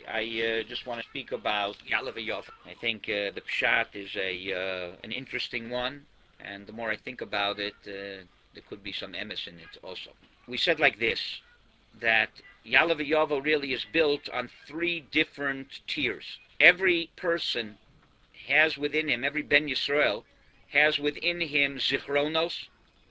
I just want to speak about Ya'aleh V'Yov. I think the Pshat is an interesting one, and the more I think about it, there could be some emes in it also. We said like this, that Ya'aleh V'Yov really is built on three different tiers. Every person has within him, every Ben Yisrael has within him zichronos,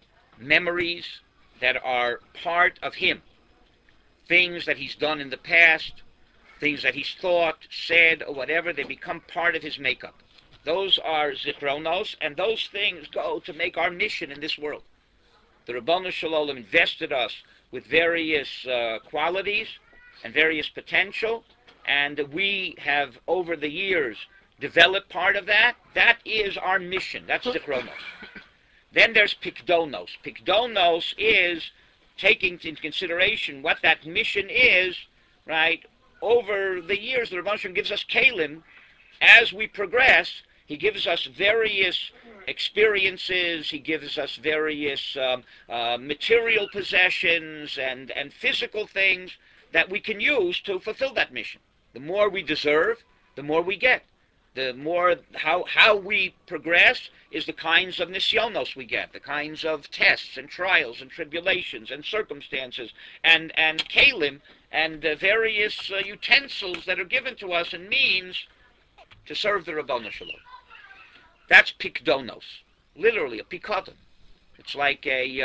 memories that are part of him, things that he's done in the past, things that he's thought, said, or whatever, they become part of his makeup. Those are zichronos, and those things go to make our mission in this world. The Ribono Shel Olam invested us with various qualities and various potential, and we have, over the years, developed part of that. That is our mission. That's zichronos. Then there's pikdonos. Pikdonos is taking into consideration what that mission is, right? Over the years, the Ribono Shel Olam gives us kalim. As we progress, he gives us various experiences, he gives us various material possessions and physical things that we can use to fulfill that mission. The more we deserve, the more we get. The more, how we progress is the kinds of nisyonos we get, the kinds of tests and trials and tribulations and circumstances and kalim and various utensils that are given to us and means to serve the Ribono Shel Olam. That's pikdonos, literally a pikadon. It's like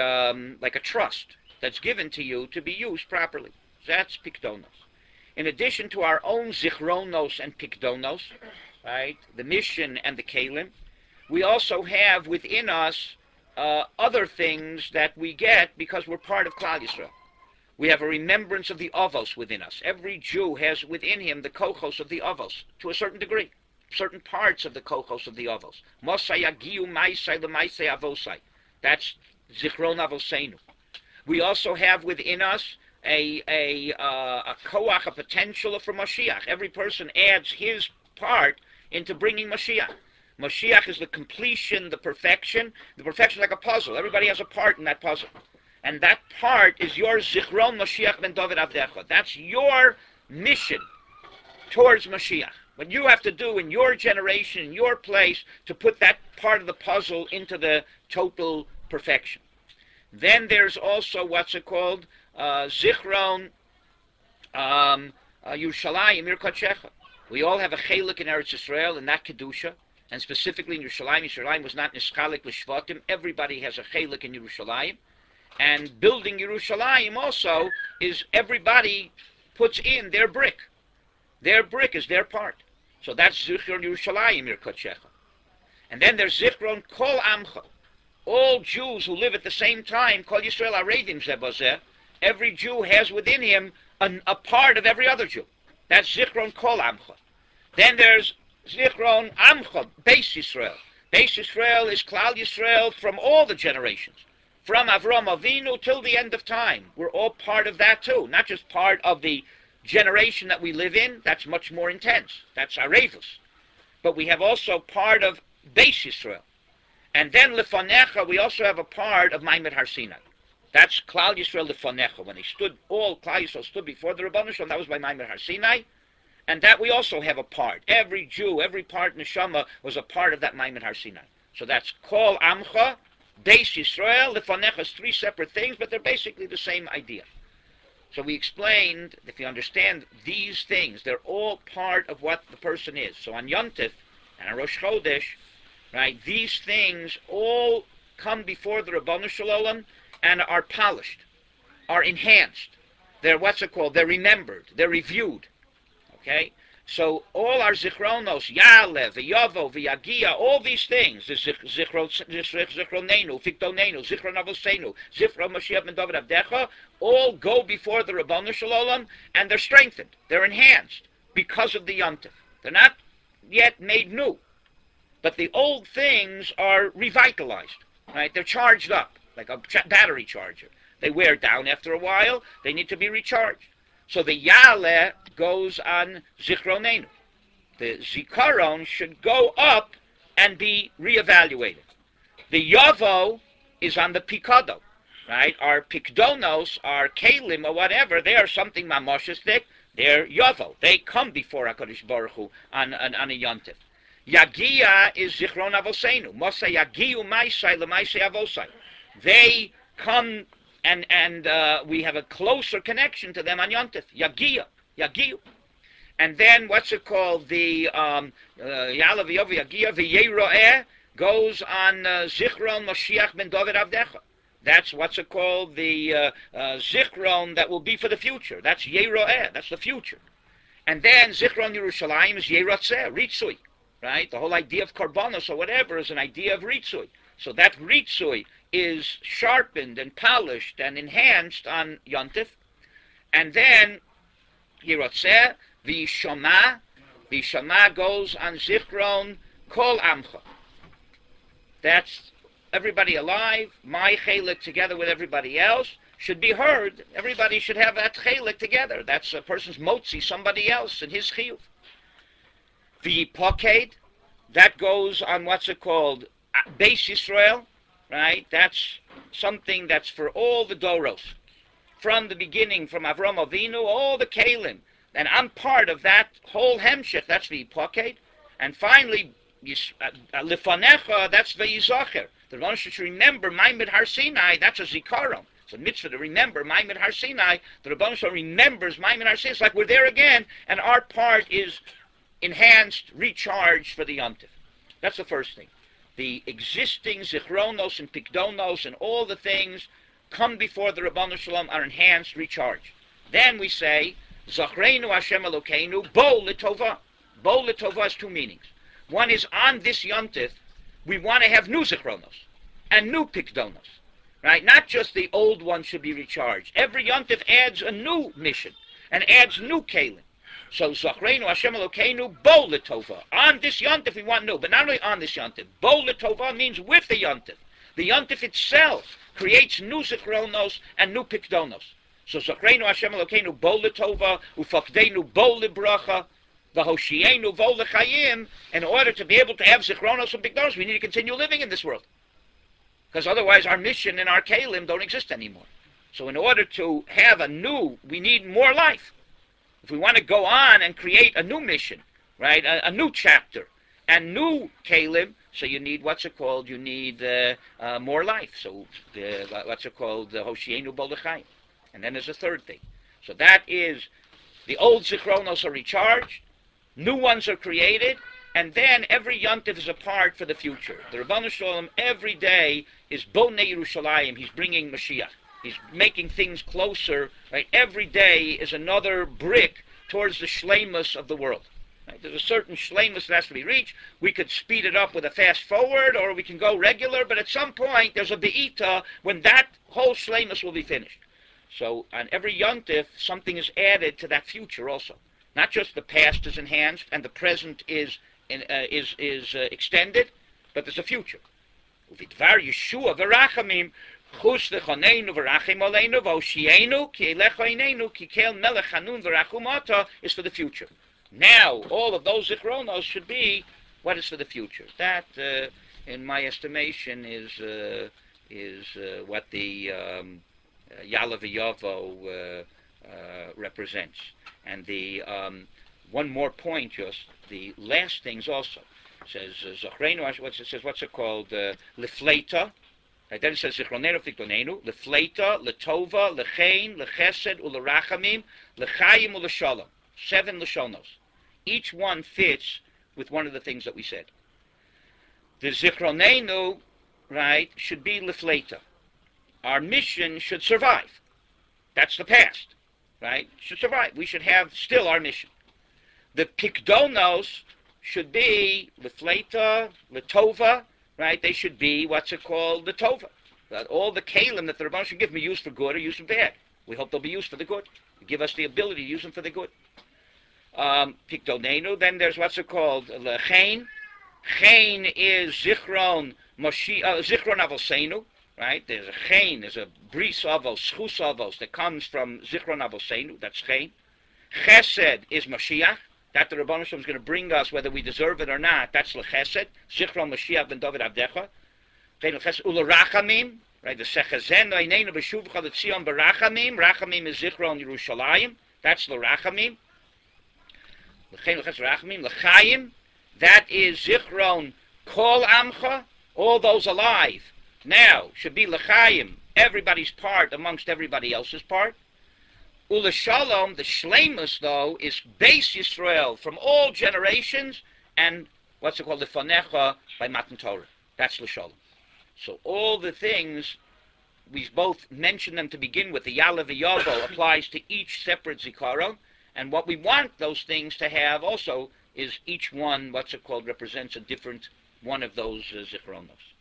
a trust that's given to you to be used properly. That's pikdonos. In addition to our own zichronos and pikdonos, right, the mission and the kalim, we also have within us other things that we get because we're part of Klal Yisrael. We have a remembrance of the avos within us. Every Jew has within him the kochos of the avos to a certain degree, certain parts of the kochos of the avos. Mosai agiu maisai lemaisai avosai. That's zichron avoseinu. We also have within us a koach, a potential for Mashiach. Every person adds his part into bringing Mashiach. Mashiach is the completion, the perfection. The perfection is like a puzzle. Everybody has a part in that puzzle. And that part is your Zichron Mashiach ben David Avdecha. That's your mission towards Mashiach. What you have to do in your generation, in your place, to put that part of the puzzle into the total perfection. Then there's also what's it called? Zichron Yerushalayim Irkachecha. We all have a chelik in Eretz Yisrael, in that Kedusha, and specifically in Yerushalayim. Yerushalayim was not nischalik l'shvatim. Everybody has a chelik in Yerushalayim. And building Yerushalayim also is everybody puts in their brick. Their brick is their part. So that's Zichron Yerushalayim Irkachecha. And then there's Zichron Kol Amcha. All Jews who live at the same time, Kol Yisrael Aredim Zebazeh, every Jew has within him a part of every other Jew. That's Zichron Kol Amcha. Then there's Zichron Amcha, Beis Yisrael. Beis Yisrael is Klal Yisrael from all the generations. From Avram Avinu till the end of time. We're all part of that too. Not just part of the generation that we live in. That's much more intense. That's Arevus. But we have also part of Beis Yisrael. And then Lefanecha, we also have a part of Maimed Har Sinai. That's Klal Yisrael Lefanecha. When they stood, all Klal Yisrael stood before the Ribono Shel Olam, that was by Maimed Har Sinai. And that we also have a part. Every Jew, every part Neshama was a part of that Maimed Har Sinai. So that's Kol Amcha, Beis Yisrael, Lefanecha is three separate things, but they're basically the same idea. So we explained, if you understand these things, they're all part of what the person is. So on Yom Tov and on Rosh Chodesh, right, these things all come before the Ribono Shel Olam and are polished, are enhanced. They're, what's it called? They're remembered. They're reviewed. Okay? So all our zichronos, Ya'aleh, V'Yavo, V'Yagia, all these things, the zichronenu, Fiktonenu, Zichron Avosenu, Zichron Mashiach ben David Avdecha, all go before the Ribono Shel Olam, and they're strengthened, they're enhanced, because of the Yom Tov. They're not yet made new, but the old things are revitalized, right? They're charged up, like a battery charger. They wear down after a while, they need to be recharged. So the Ya'aleh goes on Zichronenu. The Zikaron should go up and be reevaluated. The Yavo is on the Pikado, right? Our Pikdonos, our Kalim, or whatever, they are something mamoshistic. They're Yovel. They come before HaKadosh Baruch Hu on a Yontif. Yagia is Zichron Avosenu. Mosa Yagiu Maisai Lemaisai Avosai. They come and we have a closer connection to them on Yontif. Yagia. Yagiu. And then what's it called? The Yalav Yov Yagia V'Yeroeh goes on Zichron Moshiach Ben David Avdecha. That's what's it called? The Zichron that will be for the future. That's Yeroeh. That's the future. And then Zichron Yerushalayim is Yeratzeh, Ritzui. Right? The whole idea of Karbanos or whatever is an idea of Ritzui. So that Ritzui is sharpened and polished and enhanced on Yontif. And then Yeratzeh, V'Shama. V'Shama goes on Zichron Kol Amcha. That's everybody alive, my chelik together with everybody else should be heard. Everybody should have that chelik together. That's a person's motzi, somebody else, and his chiyuv. The poked, that goes on what's it called? Beis Yisrael, right? That's something that's for all the doros. From the beginning, from Avram Avinu, all the kalim. And I'm part of that whole hemshech, that's the poked. And finally, Lifanecha, that's Veyizacher. The Rebbeinu should remember Ma'amad Har Sinai, that's a Zikaron. It's a mitzvah to remember Ma'amad Har Sinai. The Rebbeinu remembers Ma'amad Har Sinai. It's like we're there again, and our part is enhanced, recharged for the Yontif. That's the first thing. The existing Zichronos and Pikdonos and all the things come before the Rebbeinu Shalom are enhanced, recharged. Then we say, Zachreinu Hashem Elokeinu, Bo L'Tova. Bo L'Tova has two meanings. One is on this Yontif, we want to have new Zichronos and new Pikdonos, right? Not just the old one should be recharged. Every Yontif adds a new mission and adds new Kalim. So Zachreinu Hashem Elokeinu Bo L'Tova. On this Yontif we want new, but not only on this Yontif. Bo L'Tova means with the Yontif. The Yontif itself creates new Zichronos and new Pikdonos. So Zachreinu Hashem Elokeinu Bo L'Tova Ufakdeinu Bo L'Bracha. V'hoshienu vo l'chayim. In order to be able to have zichronos and pikdonos, we need to continue living in this world, because otherwise our mission and our kalim don't exist anymore. So in order to have a new, we need more life. If we want to go on and create a new mission, right, a new chapter and new kalim, so you need what's it called? You need more life. So what's it called? Hoshienu vo l'chayim. And then there's a third thing. So that is the old zichronos are recharged. New ones are created, and then every Yontif is a part for the future. The Rebbeinu Shalom every day is Bonei Yerushalayim. He's bringing Mashiach. He's making things closer. Right? Every day is another brick towards the shleimus of the world. Right? There's a certain shleimus that has to be reached. We could speed it up with a fast forward, or we can go regular, but at some point there's a be'ita when that whole shleimus will be finished. So on every Yontif, something is added to that future also. Not just the past is enhanced and the present is extended, but there's a future. Uvidvar Yeshua v'rachamim chus lechoneinu v'rachim aleinu v'oshienu ki elecha inenu ki kel melech hanun v'rachumata is for the future. Now, all of those zichronos should be what is for the future. That, in my estimation, is what the Yalav Yovo represents. And the one more point, just the last things also says Zachreinu. What's it called? Lefleita. Right, then it says Zichronenu Fiktonenu. Lefleita, Letova, Lechein, Lechesed, Ulerachamim, Lechayim, Uleshalom. 7 Lashonos. Each one fits with one of the things that we said. The Zichronenu, right, should be Lefleita. Our mission should survive. That's the past. Right? Should survive. We should have still our mission. The Pikdonos should be Lefleita, Letova, right? They should be, what's it called, Letova. All the kalim that the Rebbeinu should give me used for good or used for bad. We hope they'll be used for the good. Give us the ability to use them for the good. Pikdonenu, then there's what's it called, Lechein. Chein is Zichron Avosenu. Right? There's a chein, there's a bris avos, schus avos that comes from Zichron Avosenu. That's chein. Chesed is Mashiach. That the Rebbeinu Shalom is going to bring us whether we deserve it or not. That's lechesed. Zichron Mashiach ben David Avdecha. Ulerachamim. Right? The sechazen einenu b'shuvcha l'tzion b'rachamim. Rachamim is Zichron Yerushalayim. That's l'rachamim. L'chein l'ches rachamim. L'chaim, that is zichron kol amcha, all those alive. Now, should be l'chaim, everybody's part amongst everybody else's part. Ula Shalom, the Shlemus, though, is base Yisrael from all generations, and what's it called, the Fanecha by Matan Torah. That's L'Shalom. So all the things, we both mentioned them to begin with, the Ya'aleh V'Yavo applies to each separate Zikaron, and what we want those things to have also is each one, what's it called, represents a different one of those Zikaronos.